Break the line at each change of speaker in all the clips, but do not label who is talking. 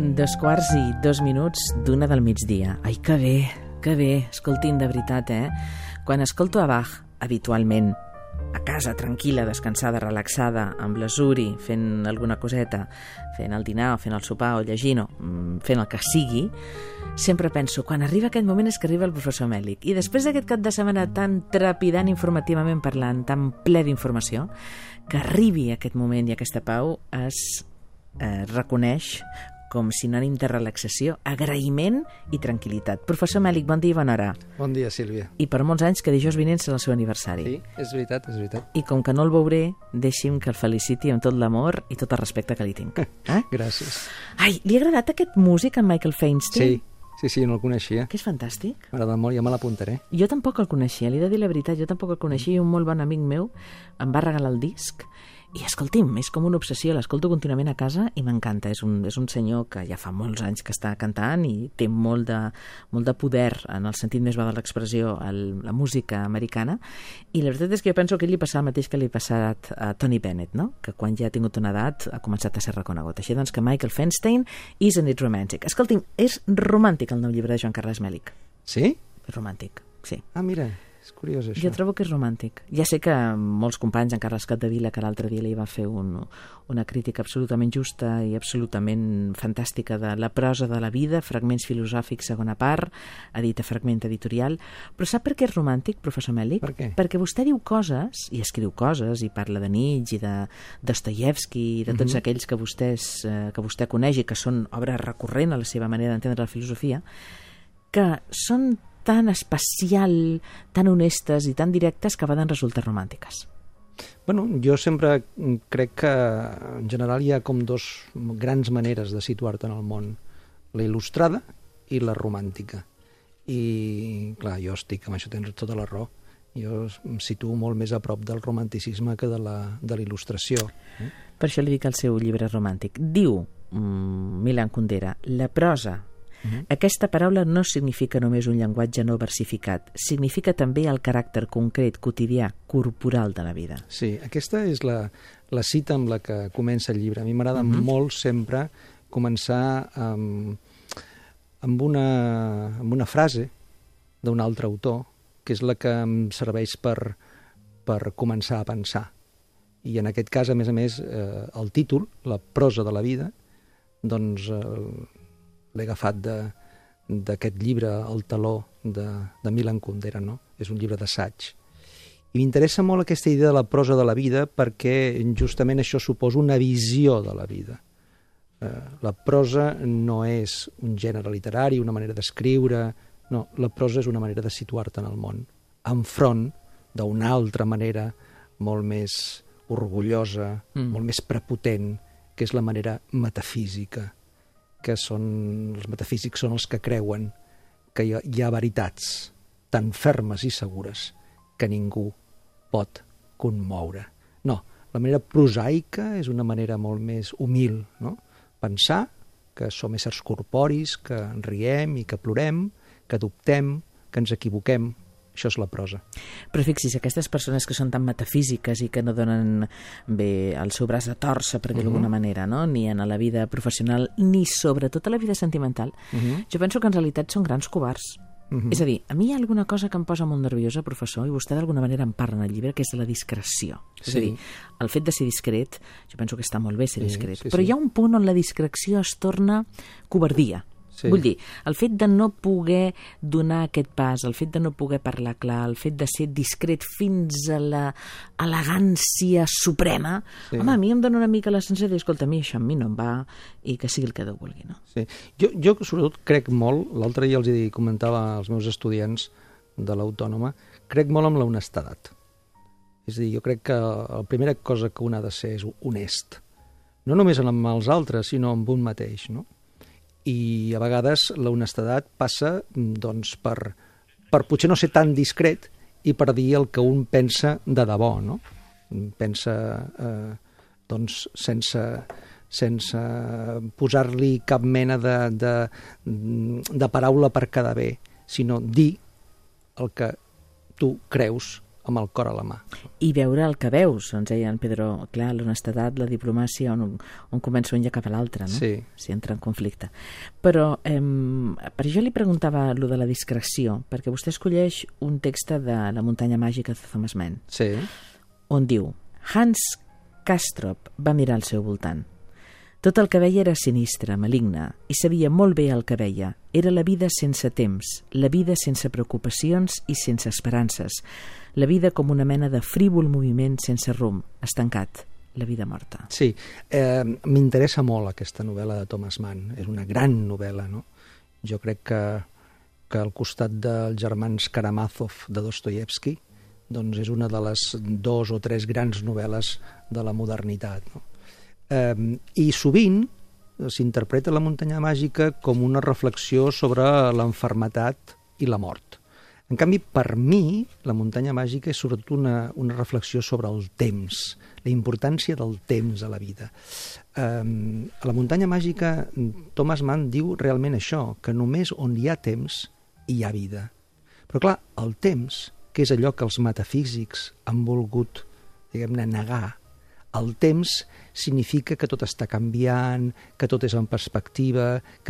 2:02 del migdia. Ai, que bé. Escoltin, de veritat, Quan escolto a Bach, habitualment, a casa, tranquil·la, descansada, relaxada, amb l'Azuri, fent alguna coseta, fent el dinar, o fent el sopar, o llegint, o fent el que sigui, sempre penso, quan arriba aquest moment és que arriba el professor Mèlich. I després d'aquest cap de setmana tan trepidant informativament parlant, tan ple d'informació, que arribi aquest moment i aquesta pau es reconeix com sinònim de relaxació, agraïment i tranquil·litat. Professor Mèlich, bon dia i bona hora.
Bon dia, Sílvia.
I per molts anys que dijous vinent serà el seu aniversari.
Sí, és veritat.
I com que no el veuré, deixi'm que el feliciti amb tot l'amor i tot el respecte que li tinc.
Gràcies.
Ai, li ha agradat aquest músic, en Michael Feinstein?
Sí, no el coneixia.
Que és fantàstic.
M'agrada molt, ja me l'apuntaré.
Jo tampoc el coneixia, li he de dir la veritat, jo tampoc el coneixia, i un molt bon amic meu em va regalar el disc. I escolti'm, és com una obsessió, l'escolto contínuament a casa i m'encanta. És un senyor que ja fa molts anys que està cantant i té molt de poder, en el sentit més va de l'expressió, la música americana. I la veritat és que jo penso que ell li passarà el mateix que li ha passat a Tony Bennett, no? Que quan ja ha tingut una edat ha començat a ser reconegut. Així doncs que Michael Feinstein, Isn't It Romantic? Escolti'm, és romàntic el nou llibre de Joan Carles Mèlich.
Sí?
És romàntic, sí.
Ah, mira, és curiós això.
Jo trobo que és romàntic. Ja sé que molts companys, en Carles Capdevila, que l'altre dia li va fer una crítica absolutament justa i absolutament fantàstica de la prosa de la vida, fragments filosòfics, segona part, edita fragment editorial. Però sap per què és romàntic, professor Mèlich?
Per què?
Perquè vostè diu coses, i escriu coses, i parla de Nietzsche, i de Dostoievski, i de tots aquells que vostè coneix i que són obra recurrent a la seva manera d'entendre la filosofia, que són tan especial, tan honestes i tan directes que poden resultar romàntiques.
Bueno, jo sempre crec que en general hi ha com dos grans maneres de situar-te en el món, la il·lustrada i la romàntica. I clar, jo estic, amb això tens tota la raó, jo em situo molt més a prop del romanticisme que de la il·lustració.
Per això li dic el seu llibre romàntic. Diu Milan Kundera, la prosa. Aquesta paraula no significa només un llenguatge no versificat, significa també el caràcter concret, quotidià, corporal de la vida.
Sí, aquesta és la cita amb la que comença el llibre. A mi m'agrada molt sempre començar amb una frase d'un altre autor, que és la que em serveix per començar a pensar. I en aquest cas, a més, el títol, la prosa de la vida, doncs l'he agafat d'aquest llibre, El taló, de Milan Kundera, no? És un llibre d'assaig. I m'interessa molt aquesta idea de la prosa de la vida perquè justament això suposa una visió de la vida. La prosa no és un gènere literari, una manera d'escriure, no, la prosa és una manera de situar-te en el món, enfront d'una altra manera molt més orgullosa, molt més prepotent, que és la manera metafísica, que els metafísics són els que creuen que hi ha veritats tan fermes i segures que ningú pot conmoure. No, la manera prosaica és una manera molt més humil, no? Pensar que som éssers corporis, que riem i que plorem, que dubtem, que ens equivoquem. Això és la prosa.
Però fixi's, aquestes persones que són tan metafísiques i que no donen bé el seu braç de torça, per dir-ho d'alguna manera, no? Ni en la vida professional, ni sobretot a la vida sentimental, jo penso que en realitat són grans covards. És a dir, a mi hi ha alguna cosa que em posa molt nerviosa, professor, i vostè d'alguna manera en parla en el llibre, que és la discreció. És a dir, el fet de ser discret, jo penso que està molt bé ser discret, però hi ha un punt on la discreció es torna covardia. Vull dir, el fet de no poder donar aquest pas, el fet de no poder parlar clar, el fet de ser discret fins a l'elegància suprema, home, a mi em dona una mica la sensació de dir, escolta, a mi això amb mi no em va i que sigui el que Déu vulgui, no? Sí.
Jo sobretot crec molt, l'altre dia els comentava als meus estudiants de l'Autònoma, crec molt en l'honestedat. És a dir, jo crec que la primera cosa que un ha de ser és honest. No només amb els altres, sinó amb un mateix, no? I a vegades la honestedat passa doncs, per potser no ser tan discret i per dir el que un pensa de debò, no? Pensa doncs, sense posar-li cap mena de paraula per quedar bé, sinó dir el que tu creus amb el cor a la mà.
I veure el que veus, ens deia en Pedro, clar, l'honestedat, la diplomàcia, on comença un i acaba l'altre, no?
Sí.
Si entra en conflicte. Però per això li preguntava lo de la discreció, perquè vostè escolleix un text de La muntanya màgica de Thomas Mann,
Sí.
on diu: Hans Castorp va mirar al seu voltant. Tot el que veia era sinistre, maligne, i sabia molt bé el que veia. Era la vida sense temps, la vida sense preocupacions i sense esperances, la vida com una mena de frívol moviment sense rumb, estancat, la vida morta.
Sí, m'interessa molt aquesta novel·la de Thomas Mann. És una gran novel·la, no? Jo crec que al costat dels germans Karamazov de Dostoievski, doncs és una de les 2 o 3 grans novel·les de la modernitat, no? I sovint s'interpreta La muntanya màgica com una reflexió sobre l'enfermetat i la mort. En canvi, per mi, La muntanya màgica és sobretot una reflexió sobre el temps, la importància del temps a la vida. A La muntanya màgica, Thomas Mann diu realment això, que només on hi ha temps hi ha vida. Però clar, el temps, que és allò que els metafísics han volgut, diguem-ne, negar, el temps significa que tot està canviant, que tot és en perspectiva, que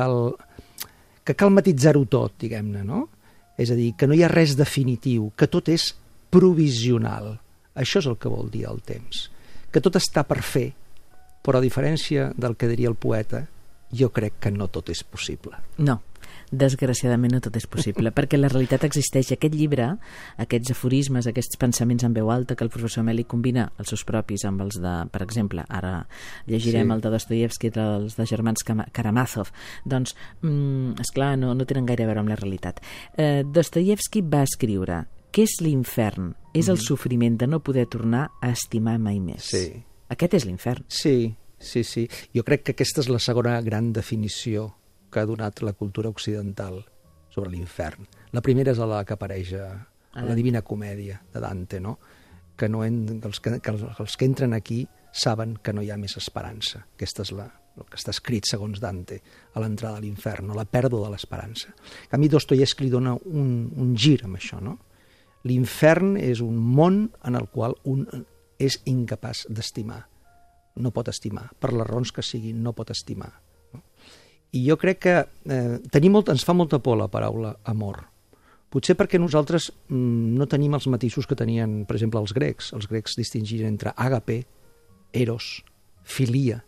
cal matitzar-ho tot, diguem-ne, no? És a dir, que no hi ha res definitiu, que tot és provisional. Això és el que vol dir el temps. Que tot està per fer, però a diferència del que diria el poeta, jo crec que no tot és possible.
No, desgraciadament no tot és possible, perquè la realitat existeix. Aquest llibre, aquests aforismes, aquests pensaments en veu alta que el professor Meli combina els seus propis amb els de, per exemple, ara llegirem el de Dostoievski, els de germans Karamazov, doncs, esclar, no tenen gaire a veure amb la realitat. Dostoievski va escriure: què és l'infern? És el sofriment de no poder tornar a estimar mai més.
Sí.
Aquest és l'infern.
Sí. Jo crec que aquesta és la segona gran definició que ha donat la cultura occidental sobre l'infern. La primera és la que apareix a la Divina Comèdia de Dante, no? Que els que entren aquí saben que no hi ha més esperança. Aquesta és el que està escrit, segons Dante, a l'entrada a l'infern, la pèrdua de l'esperança. En canvi, Dostoievski li dona un gir amb això, no? L'infern és un món en el qual un és incapaç d'estimar. No pot estimar. Per les raons que siguin, no pot estimar. I jo crec que ens fa molta por la paraula amor. Potser perquè nosaltres no tenim els matisos que tenien, per exemple, els grecs. Els grecs distingien entre àgape, eros, filia.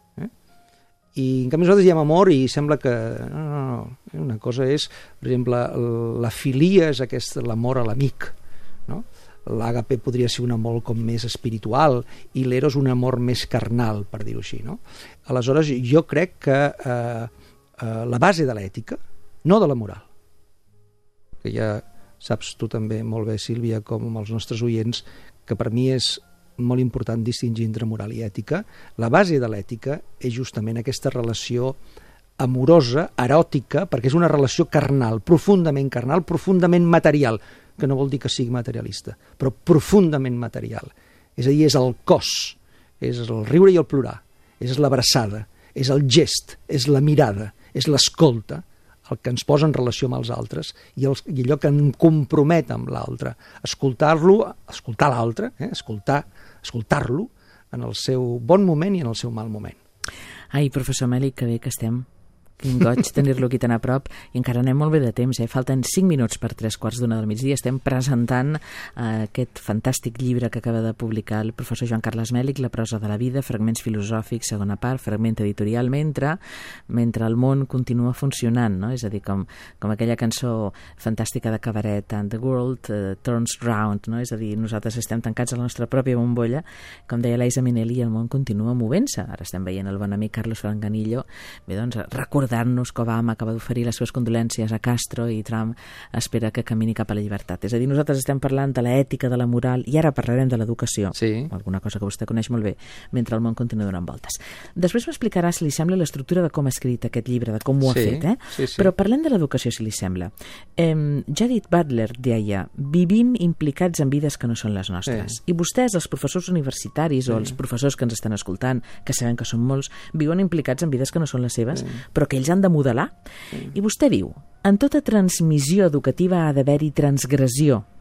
I en canvi nosaltres diem amor i sembla que... No. Una cosa és, per exemple, la filia és l'amor a l'amic, no? L'àgape podria ser un amor com més espiritual i l'eros un amor més carnal, per dir-ho així, no? Aleshores, jo crec que la base de l'ètica, no de la moral, que ja saps tu també molt bé, Sílvia, com els nostres oients, que per mi és molt important distingir entre moral i ètica, la base de l'ètica és justament aquesta relació amorosa, eròtica, perquè és una relació carnal, profundament material, que no vol dir que sigui materialista, però profundament material. És a dir, és el cos, és el riure i el plorar, és l'abraçada, és el gest, és la mirada, és l'escolta, el que ens posa en relació amb els altres i allò que em compromet amb l'altre. Escoltar l'altre, escoltar-lo en el seu bon moment i en el seu mal moment.
Ai, professor Meli, que bé que estem. Quin goig tenir-lo aquí tan a prop, i encara anem molt bé de temps, falten 5 minuts per 3:15 del migdia. Estem presentant aquest fantàstic llibre que acaba de publicar el professor Joan Carles Mèlich, La prosa de la vida, fragments filosòfics, segona part, fragment editorial, mentre el món continua funcionant, no? És a dir, com aquella cançó fantàstica de Cabaret, and the world turns round, no? És a dir, nosaltres estem tancats a la nostra pròpia bombolla, com deia l'Aisa Minelli, i el món continua movent-se. Ara estem veient el bon amic Carlos Franganillo, bé, doncs, recordar-nos que Obama acaba d'oferir les seves condolències a Castro i Trump espera que camini cap a la llibertat. És a dir, nosaltres estem parlant de l'ètica, de la moral, i ara parlarem de l'educació,
sí.
Alguna cosa que vostè coneix molt bé, mentre el món continua donant voltes. Després m'explicarà, si li sembla, l'estructura de com ha escrit aquest llibre, de com ho ha fet,
Sí.
Però parlem de l'educació, si li sembla. Judith Butler deia: vivim implicats en vides que no són les nostres. I vostès, els professors universitaris o els professors que ens estan escoltant, que sabem que són molts, viuen implicats en vides que no són les seves, però que ells han de modelar. I vostè diu: en tota transmissió educativa ha d'haver-hi transgressió,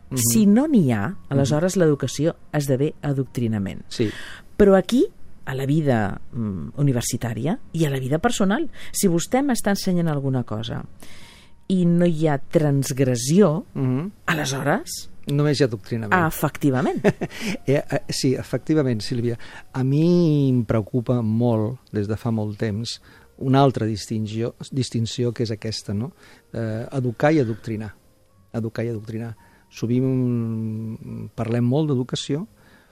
Si no n'hi ha, aleshores l'educació esdevé adoctrinament.
Sí.
Però aquí, a la vida universitària i a la vida personal, si vostè m'està ensenyant alguna cosa i no hi ha transgressió, aleshores...
Només hi ha adoctrinament.
Efectivament.
Sí, efectivament, Sílvia. A mi em preocupa molt, des de fa molt temps, una altra distinció que és aquesta, no? Educar i adoctrinar. Educar i adoctrinar. Sovint parlem molt d'educació,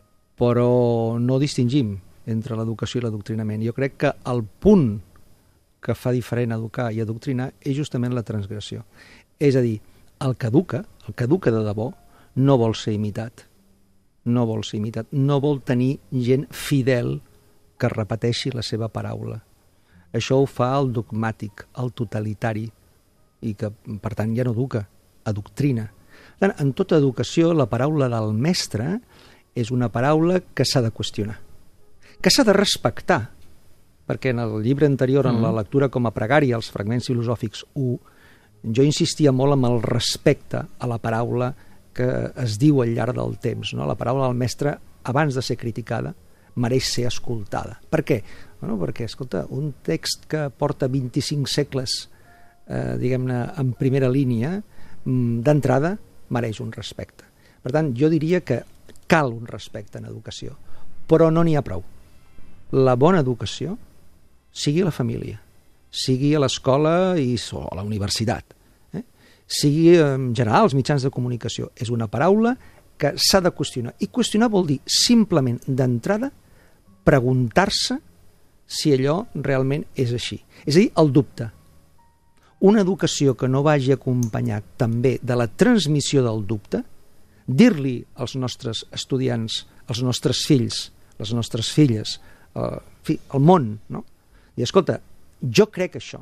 però no distingim entre l'educació i l'adoctrinament. Jo crec que el punt que fa diferent educar i adoctrinar és justament la transgressió. És a dir, el que educa de debò, no vol ser imitat. No vol ser imitat. No vol tenir gent fidel que repeteixi la seva paraula. Això ho fa el dogmàtic, el totalitari, i que, per tant, ja no educa, adoctrina. En tota educació, la paraula del mestre és una paraula que s'ha de qüestionar, que s'ha de respectar, perquè en el llibre anterior, en la lectura com a pregària, els fragments filosòfics 1, jo insistia molt en el respecte a la paraula que es diu al llarg del temps. No? La paraula del mestre, abans de ser criticada, mereix ser escoltada. Per què? Bueno, perquè, escolta, un text que porta 25 segles, diguem-ne, en primera línia, d'entrada, mereix un respecte. Per tant, jo diria que cal un respecte en educació, però no n'hi ha prou. La bona educació, sigui a la família, sigui a l'escola o a la universitat, sigui en general als mitjans de comunicació, és una paraula que s'ha de qüestionar. I qüestionar vol dir simplement d'entrada preguntar-se si allò realment és així. És a dir, el dubte. Una educació que no vagi acompanyat també de la transmissió del dubte, dir-li als nostres estudiants, als nostres fills, les nostres filles, en fi, al món, no? I escolta, jo crec això.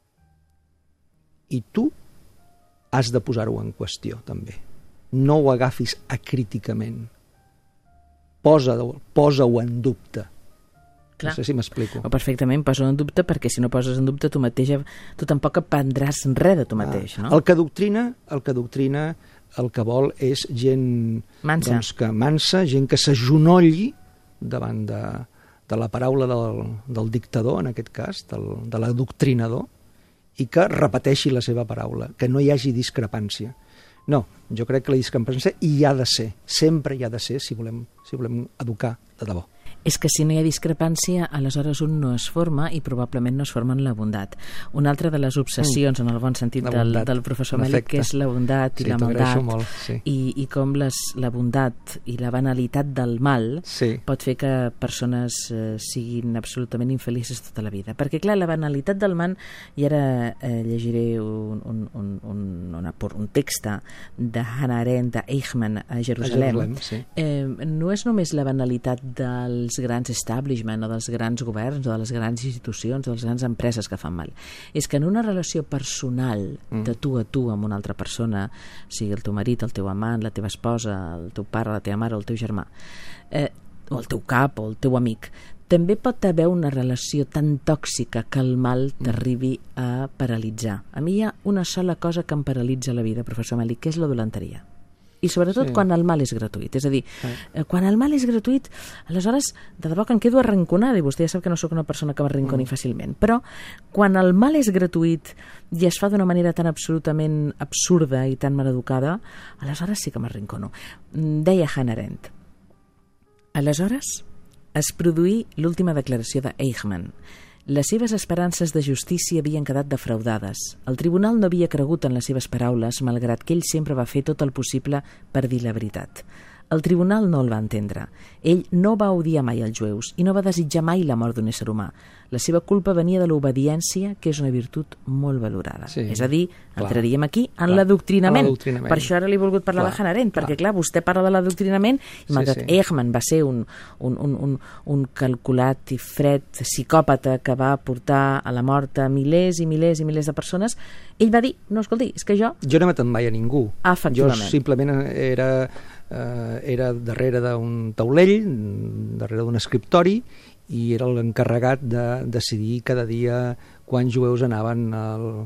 I tu has de posar-ho en qüestió, també. No ho agafis acríticament. Posa-ho en dubte. Clar. No sé si m'explico.
Perfectament, posa-ho en dubte, perquè si no poses en dubte tu mateix, tu tampoc aprendràs res de tu mateix, no?
El que doctrina, el que vol és gent
mansa,
gent que s'agenolli davant de la paraula del dictador, en aquest cas, de l'adoctrinador, i que repeteixi la seva paraula, que no hi hagi discrepància. No, jo crec que la discrepància hi ha de ser, sempre hi ha de ser, si volem educar de debò.
És que si no hi ha discrepància, aleshores un no es forma i probablement no es forma en la bondat. Una altra de les obsessions, en el bon sentit del professor Mèlic, que és la bondat i la maldat,
molt, sí.
I com la bondat i la banalitat del mal pot fer que persones siguin absolutament infelices tota la vida. Perquè, clar, la banalitat del mal, i ara llegiré un text de Hannah Arendt, d'Eichmann, a Jerusalem, no és només la banalitat dels grans establishment o dels grans governs o de les grans institucions o de les grans empreses que fan mal. És que en una relació personal de tu a tu amb una altra persona, sigui el teu marit, el teu amant, la teva esposa, el teu pare, la teva mare o el teu germà, o el teu cap o el teu amic, també pot haver una relació tan tòxica que el mal t'arribi a paralitzar. A mi hi ha una sola cosa que em paralitza la vida, professor Mèlic, que és la dolenteria. I sobretot quan el mal és gratuït. És a dir, quan el mal és gratuït, aleshores, de debò que em quedo arrinconada, i vostè ja sap que no sóc una persona que m'arrinconi fàcilment, però quan el mal és gratuït i es fa d'una manera tan absolutament absurda i tan maleducada, aleshores sí que m'arrincono. Deia Hannah Arendt. Aleshores es produí l'última declaració d'Eichmann. Les seves esperances de justícia havien quedat defraudades. El tribunal no havia cregut en les seves paraules, malgrat que ell sempre va fer tot el possible per dir la veritat. El tribunal no el va entendre. Ell no va odiar mai els jueus i no va desitjar mai la mort d'un ésser humà. La seva culpa venia de l'obediència, que és una virtut molt valorada. Sí, és a dir, entraríem aquí en l'adoctrinament. Per això ara li he volgut parlar de Hannah Arendt, perquè clar, vostè parla de l'adoctrinament i malgrat Eichmann va ser un calculat i fred psicòpata que va portar a la mort a milers i milers i milers de persones, ell va dir, no, escolti, és que jo
no he matat mai a ningú.
Efectivament.
Jo simplement era darrere d'un taulell, darrere d'un escriptori, i era l'encarregat de decidir cada dia quants jueus anaven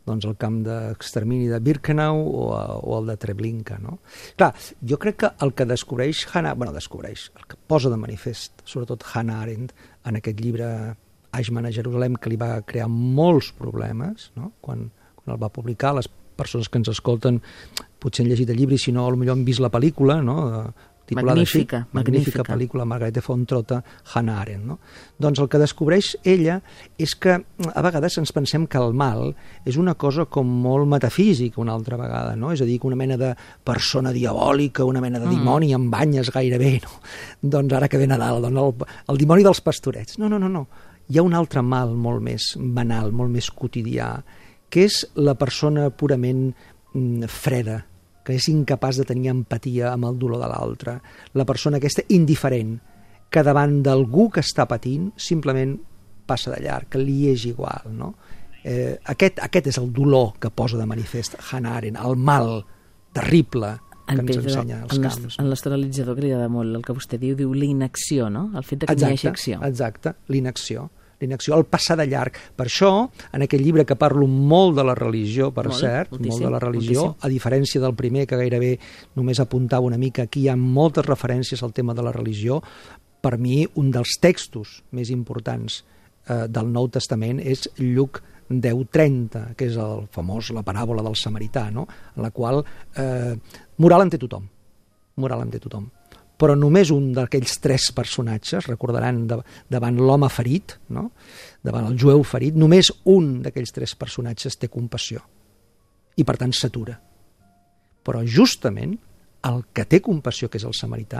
doncs el camp d'extermini de Birkenau o el de Treblinka, no? Clar, jo crec que el que descobreix el que posa de manifest, sobretot Hannah Arendt, en aquest llibre Eichmann a Jerusalem, que li va crear molts problemes, no? Quan el va publicar, les persones que ens escolten potser han llegit el llibre i si no, potser han vist la pel·lícula, no? Magnífica pel·lícula, Margarete von Trotta, Hannah Arendt, no? Doncs el que descobreix ella és que a vegades ens pensem que el mal és una cosa com molt metafísica una altra vegada, no? És a dir, una mena de persona diabòlica, una mena de dimoni amb banyes gairebé, no? Doncs ara que ve Nadal, doncs el dimoni dels pastorets. No. Hi ha un altre mal molt més banal, molt més quotidià, que és la persona purament freda, que és incapaç de tenir empatia amb el dolor de l'altre, la persona aquesta indiferent, que davant d'algú que està patint simplement passa de llarg, que li és igual, no? Aquest és el dolor que posa de manifest Hannah Arendt, el mal terrible que ens ensenya els camps.
En l'astralitzador que li agrada molt, el que vostè diu l'inacció, no? El fet que no hi hagi acció.
Exacte, l'inacció, el passar de llarg. Per això, en aquell llibre que parlo molt de la religió, molt de la religió, a diferència del primer, que gairebé només apuntava una mica, aquí hi ha moltes referències al tema de la religió. Per mi, un dels textos més importants del Nou Testament és Lluc 10:30, que és la paràbola del samarità, no? En la qual moral en té tothom. Però només un d'aquells 3 personatges, recordaran davant l'home ferit, no? Davant el jueu ferit, només un d'aquells 3 personatges té compassió i per tant s'atura. Però justament el que té compassió, que és el samarità,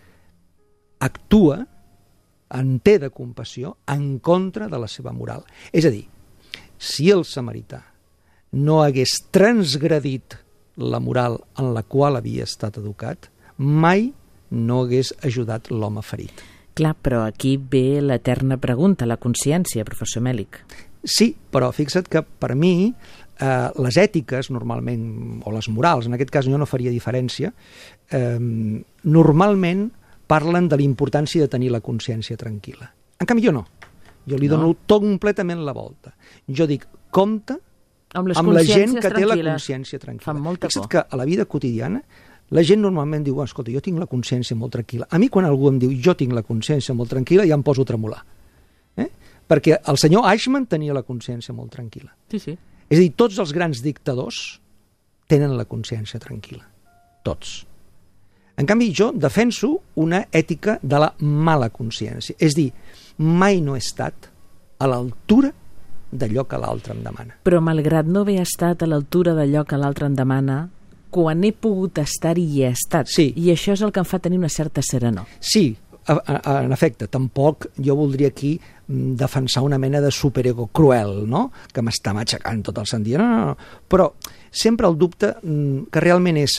actua, en té de compassió, en contra de la seva moral. És a dir, si el samarità no hagués transgredit la moral en la qual havia estat educat, mai no hagués ajudat l'home ferit.
Clar, però aquí ve l'eterna pregunta, la consciència, professor Mèlich.
Sí, però fixa't que per mi les ètiques, normalment, o les morals, en aquest cas jo no faria diferència, normalment parlen de la importància de tenir la consciència tranquil·la. En canvi jo no. Jo li dono completament la volta. Jo dic, compte amb la gent que té la consciència tranquil·la.
Fa molta por.
Fixa't que a la vida quotidiana la gent normalment diu, escolta, jo tinc la consciència molt tranquil·la. A mi quan algú em diu, jo tinc la consciència molt tranquil·la, ja em poso a tremolar. Perquè el senyor Eichmann tenia la consciència molt tranquil·la.
Sí.
És a dir, tots els grans dictadors tenen la consciència tranquil·la. Tots. En canvi, jo defenso una ètica de la mala consciència. És a dir, mai no he estat a l'altura d'allò que l'altre em demana.
Però malgrat no haver estat a l'altura d'allò que l'altre em demana, quan he pogut estar hi he estat.
Sí.
I això és el que em fa tenir una certa serenor.
Sí, en efecte, tampoc jo voldria aquí defensar una mena de superego cruel, no? Que m'està matxacant tot el sant dia. No. Però sempre el dubte que realment és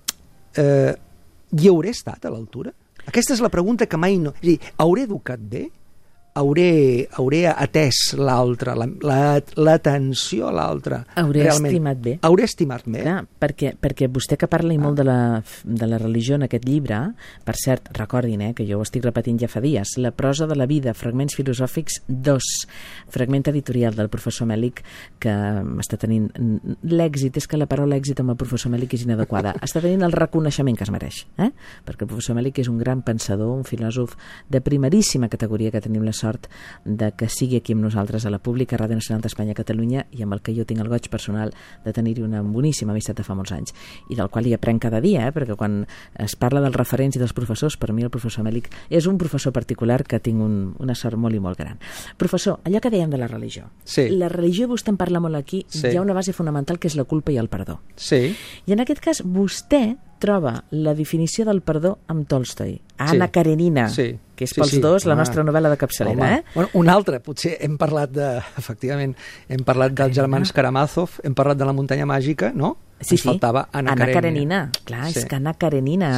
hi hauré estat a l'altura? Aquesta és la pregunta que mai no... És a dir, hauré educat bé? Hauré atès l'altre, l'atenció a l'altre.
Hauré estimat bé.
Hauré estimat bé.
Clar, perquè vostè que parla molt de la religió en aquest llibre, per cert, recordin que jo ho estic repetint ja fa dies, La prosa de la vida, fragments filosòfics 2, fragment editorial del professor Mèlich, que està tenint l'èxit, és que la paraula èxit amb el professor Mèlich és inadequada, està tenint el reconeixement que es mereix, perquè el professor Mèlich és un gran pensador, un filòsof de primeríssima categoria que tenim la sort de que sigui aquí amb nosaltres a la pública Ràdio Nacional d'Espanya a Catalunya i amb el que jo tinc el goig personal de tenir-hi una boníssima amistat de fa molts anys i del qual hi aprenc cada dia, perquè quan es parla dels referents i dels professors, per mi el professor Mèlich és un professor particular que tinc una sort molt i molt gran. Professor, allò que dèiem de la religió.
Sí.
La religió, vostè en parla molt aquí,
sí.
Hi ha una base fonamental que és la culpa i el perdó.
Sí.
I en aquest cas vostè troba la definició del perdó amb Tolstoi, Anna Karenina, que és pels dos la nostra novel·la de capçalera.
Bueno, una altra, potser hem parlat efectivament, hem parlat dels germans Karamazov, hem parlat de la muntanya màgica, no?
Sí.
Faltava Anna Karenina.
Clar, és que Anna Karenina,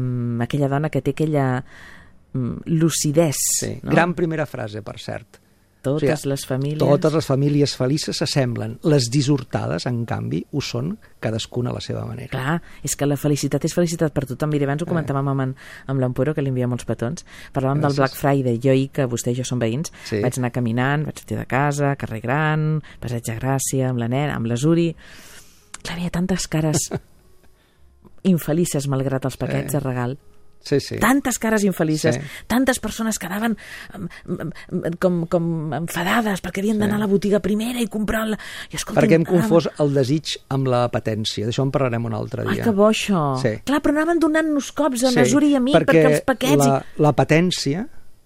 aquella dona que té aquella lucidesa.
Sí. No? Gran primera frase, per cert.
Totes les famílies...
Totes les famílies felices s'assemblen. Les dissortades, en canvi, ho són cadascuna a la seva manera.
Clar, és que la felicitat és felicitat per tothom. Mira, abans ho comentàvem amb l'Ampuero, que li envia molts petons. Parlàvem del Black Friday. Jo ahir, que vostè i jo som veïns, vaig anar caminant, vaig sortir de casa, carrer Gran, Passeig de Gràcia, amb la nena, amb l'Azuri... Clar, hi havia tantes cares infelices malgrat els paquets de regal.
Sí, sí.
Tantes cares infelices, tantes persones que anaven com enfadades perquè havien d'anar a la botiga primera i comprar...
Perquè hem confós el desig amb la patència. D'això en parlarem un altre dia.
Ai, que bo, això.
Sí.
Clar, però anaven donant-nos cops a Azuri i a mi perquè els paquets...
La patència...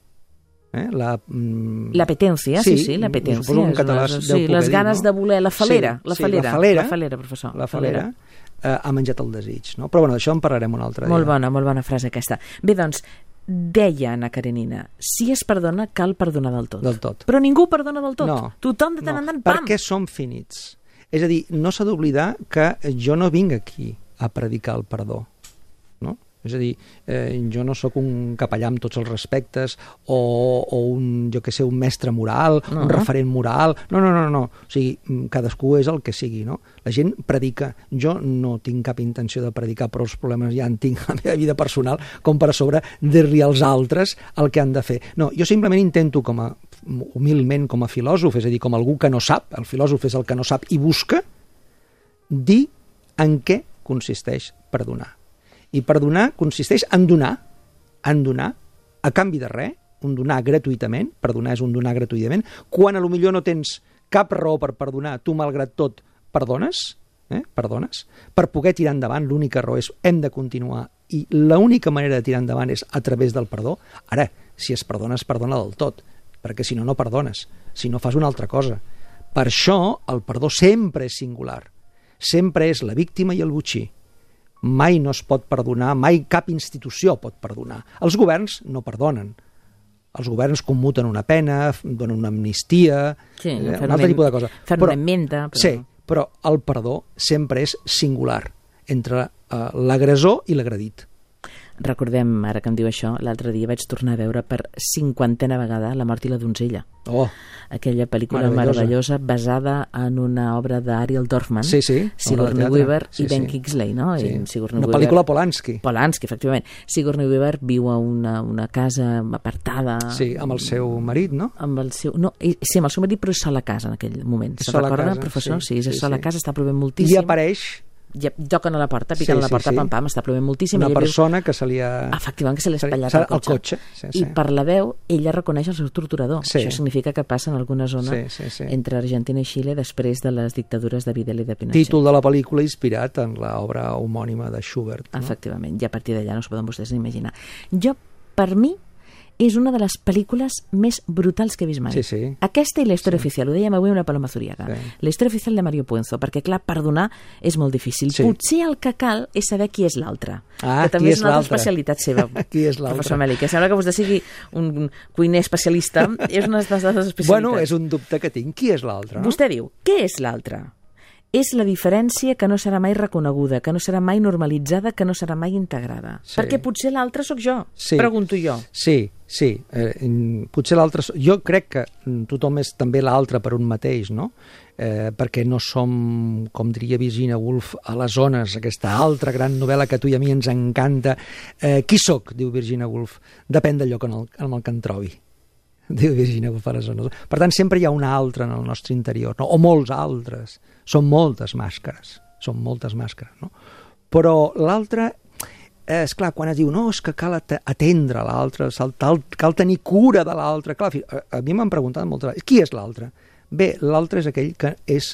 L'apetència, sí, l'apetència.
Suposo que en català deu poder dir,
les ganes de voler, la falera, professor.
La falera ha menjat el desig, no? Però bueno, d'això en parlarem un altre dia.
Molt bona frase aquesta. Bé, doncs, deia Anna Karenina, si es perdona, cal perdonar del tot.
Del tot.
Però ningú perdona del tot.
No.
Tothom de tant en tant, pam!
Perquè som finits. És a dir, no s'ha d'oblidar que jo no vinc aquí a predicar el perdó, no? És a dir, jo no sóc un capellà amb tots els respectes o un, jo que sé, un mestre moral, un referent moral. No. O sigui, cadascú és el que sigui, no? La gent predica. Jo no tinc cap intenció de predicar, però els problemes ja en tinc a la meva vida personal com per a sobre dir-li als altres el que han de fer. No, jo simplement intento humilment com a filòsof, és a dir, com algú que no sap, el filòsof és el que no sap i busca, dir en què consisteix perdonar. I perdonar consisteix en donar a canvi de res, un donar gratuïtament, perdonar és un donar gratuïtament, quan potser no tens cap raó per perdonar, tu malgrat tot perdones, per poder tirar endavant, l'única raó és hem de continuar i l'única manera de tirar endavant és a través del perdó. Ara, si es perdona del tot, perquè si no, no perdones, si no fas una altra cosa. Per això el perdó sempre és singular, sempre és la víctima i el botxí. Mai no es pot perdonar, mai cap institució pot perdonar. Els governs no perdonen. Els governs commuten una pena, donen una amnistia, un altre tipus de cosa.
Fan una emenda.
Sí, però el perdó sempre és singular entre l'agressor i l'agredit.
Recordem, ara que em diu això, l'altre dia vaig tornar a veure per 50a vegada La mort i la donzella. Aquella pel·lícula meravellosa basada en una obra d'Ariel Dorfman, Sigourney Weaver i Ben Kingsley, no?
Una pel·lícula Polanski.
Polanski, efectivament. Sigourney Weaver viu a una casa apartada...
Sí, amb el seu marit, no?
Amb el seu marit, però és sola casa en aquell moment. Se'n recorda, professor? Sí, és sola casa, està plovent moltíssim.
I apareix...
toquen a la porta, piquen a la porta, pam, està plovent moltíssim.
Una persona que se li ha...
Efectivament, que se li ha espatllat el cotxe. I per la veu, ella reconeix el seu torturador. Això significa que passa en alguna zona entre Argentina i Xile després de les dictadures de Vidal i de Pinochet.
Títol de la pel·lícula inspirat en l'obra homònima de Schubert.
Efectivament, i a partir d'allà no s'ho poden vostès imaginar. Jo, per mi, és una de les pel·lícules més brutals que he vist mai. Aquesta i La història oficial, ho dèiem avui una Paloma Zuriaga. La història oficial de Mario Puenzo, perquè clar, perdonar és molt difícil. Potser el que cal és saber qui és l'altre. Que també és una altra especialitat seva.
Qui és l'altre?
Professor Meli, que sembla que vostè sigui un cuiner especialista, és una de les especialitats.
Bueno, és un dubte que tinc. Qui és l'altre?
Vostè diu, què és l'altre? És la diferència que no serà mai reconeguda, que no serà mai normalitzada, que no serà mai integrada. Perquè potser l'altre sóc jo, pregunto jo.
Sí. Potser l'altre... Jo crec que tothom és també l'altre per un mateix, no? Perquè no som, com diria Virginia Woolf, a les zones, aquesta altra gran novel·la que a tu i a mi ens encanta. Qui sóc, diu Virginia Woolf? Depèn del lloc en el que em trobi. Diu Virginia Woolf a les zones. Per tant, sempre hi ha un altre en el nostre interior, no? O molts altres. Són moltes màscares, no? Però l'altre, és clar, quan es diu, no, és que cal atendre l'altre, cal tenir cura de l'altre. Clar, a mi m'han preguntat moltes vegades, qui és l'altre? Bé, l'altre és aquell que és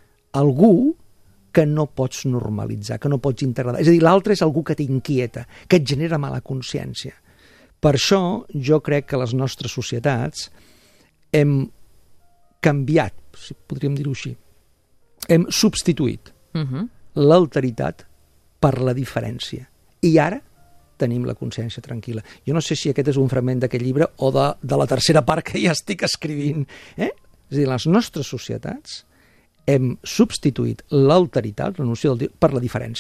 algú que no pots normalitzar, que no pots integrar. És a dir, l'altre és algú que t'inquieta, que et genera mala consciència. Per això jo crec que les nostres societats hem canviat, si podríem dir-ho així, hem substituït l'alteritat per la diferència. I ara tenim la consciència tranquil·la. Jo no sé si aquest és un fragment d'aquest llibre o de la tercera part que ja estic escrivint. És a dir, les nostres societats hem substituït l'alteritat, la noció del per la diferència.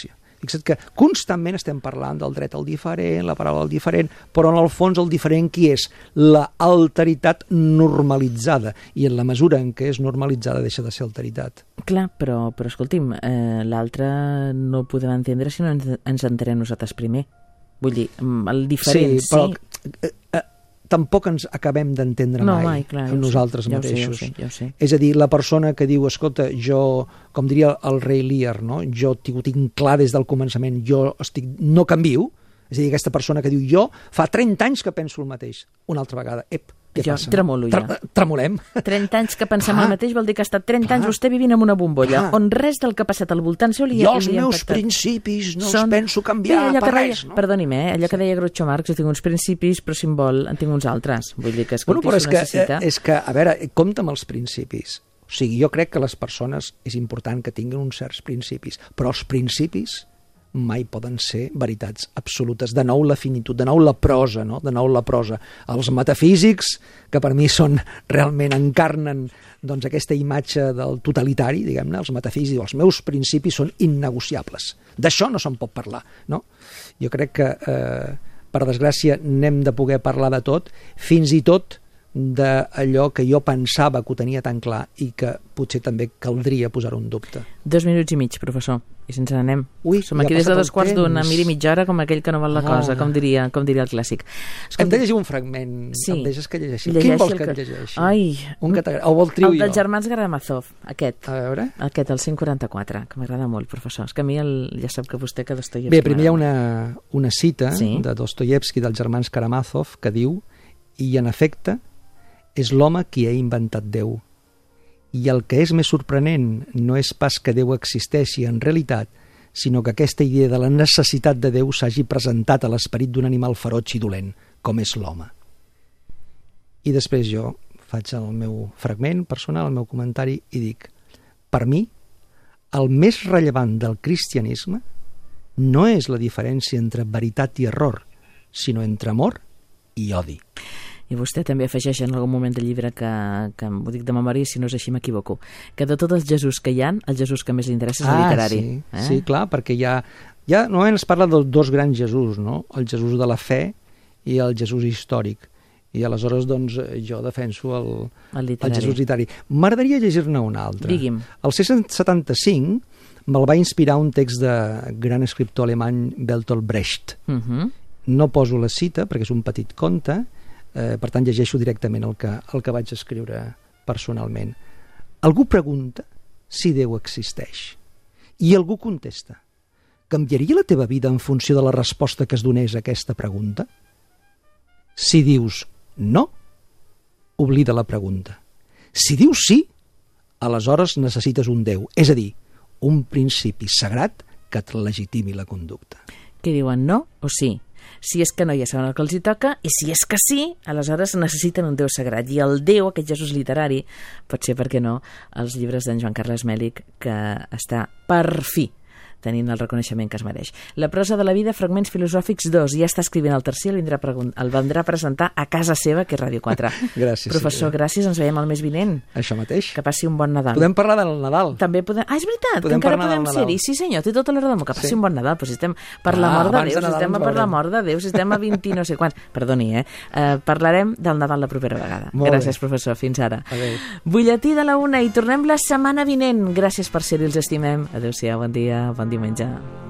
Fixa't que constantment estem parlant del dret al diferent, la paraula al diferent, però en el fons el diferent qui és? La alteritat normalitzada, i en la mesura en què és normalitzada deixa de ser alteritat.
Clar, però escolti'm, l'altre no ho podem entendre si no ens entenem nosaltres primer. Vull dir, el diferent, sí.
Però tampoc ens acabem d'entendre mai nosaltres mateixos.
Ja ho sé.
És a dir, la persona que diu, escolta, jo, com diria el rei Lear, no? Jo ho tinc clar des del començament, no canvio, és a dir, aquesta persona que diu, jo fa 30 anys que penso el mateix, una altra vegada, què passa?
Tremolo ja.
Tremolem.
30 anys que pensem el mateix vol dir que ha estat 30 anys vostè vivint en una bombolla, on res del que ha passat al voltant seu li ha impactat.
Jo els meus principis no els penso canviar per res, no?
Perdoni'm, allò que deia Groucho Marx, jo tinc uns principis, però si em vol en tinc uns altres. Vull dir que, escolti,
però és que, a veure, compta amb els principis. O sigui, jo crec que les persones és important que tinguin uns certs principis, però els principis mai poden ser veritats absolutes. De nou la finitud, de nou la prosa, no? De nou la prosa. Els metafísics, que per mi realment encarnen doncs, aquesta imatge del totalitari, diguem-ne, els metafísics, els meus principis són innegociables. D'això no se'n pot parlar, no? Jo crec que, per desgràcia, n'hem de poder parlar de tot, fins i tot d'allò que jo pensava que ho tenia tan clar i que potser també caldria posar-ho en dubte.
2 minuts i mig, professor, i se'ns n'anem. Som aquí des de 2/4 mira i mitja hora, com aquell que no val la cosa, com diria el clàssic.
Hem de llegir un fragment, em deixes que llegeixi? Quin vols que et llegeixi? Un que t'agrada, o vol trio jo?
El dels germans Karamazov, aquest.
A veure?
Aquest, el 144, que m'agrada molt, professor. És que a mi ja sap que vostè que Dostoievski...
Bé, primer hi ha una cita de Dostoievski dels germans Karamazov que diu, i en efecte és l'home qui ha inventat Déu. I el que és més sorprenent no és pas que Déu existeixi en realitat, sinó que aquesta idea de la necessitat de Déu s'hagi presentat a l'esperit d'un animal feroig i dolent, com és l'home. I després jo faig el meu fragment personal, el meu comentari, i dic, per mi, el més rellevant del cristianisme no és la diferència entre veritat i error, sinó entre amor i odi.
I vostè també afegeix en algun moment del llibre que ho dic de memòria, si no és així m'equivoco, que de tots els Jesús que hi ha, el Jesús que més li interessa és el literari.
Sí, clar, perquè normalment es parla dels 2 grans Jesús, no? El Jesús de la fe i el Jesús històric. I aleshores, doncs, jo defenso el Jesús literari. M'agradaria llegir-ne un altre.
Digui'm.
El 675 me'l va inspirar un text de gran escriptor alemany Bertolt Brecht. No poso la cita, perquè és un petit conte, per tant llegeixo directament el que vaig escriure personalment. Algú pregunta si Déu existeix i algú contesta: canviaria la teva vida en funció de la resposta que es donés a aquesta pregunta? Si dius no, oblida la pregunta. Si dius sí, aleshores necessites un Déu, és a dir, un principi sagrat que et legitimi la conducta.
Què diuen, no o sí? Si és que no, ja saben el que els hi toca, i si és que sí, aleshores necessiten un Déu sagrat. I el Déu, aquest Jesús literari, pot ser, per què no, els llibres d'en Joan Carles Mèlich, que està per fi tenint el reconeixement que es mereix. La prosa de la vida, fragments filosòfics 2, ja està escrivint el tercer, el vendrà a presentar a casa seva, que és Ràdio 4.
Gràcies.
Professor, gràcies, ens veiem el mes vinent.
Això mateix.
Que passi un bon Nadal.
Podem parlar del Nadal.
També podem... és veritat, que encara podem ser-hi. Sí, senyor, té tota l'hora del món. Que passi un bon Nadal, però si estem per la mort de Déu, si estem per la mort de Déu, si estem a 20 no sé quants. Perdoni, parlarem del Nadal la propera vegada. Gràcies, professor. Fins ara. Butlletí de la 1 i tornem la setmana vinent. Gràcies per ser-hi, els estimem. Adéu-siau, bon dia, bon diumenge.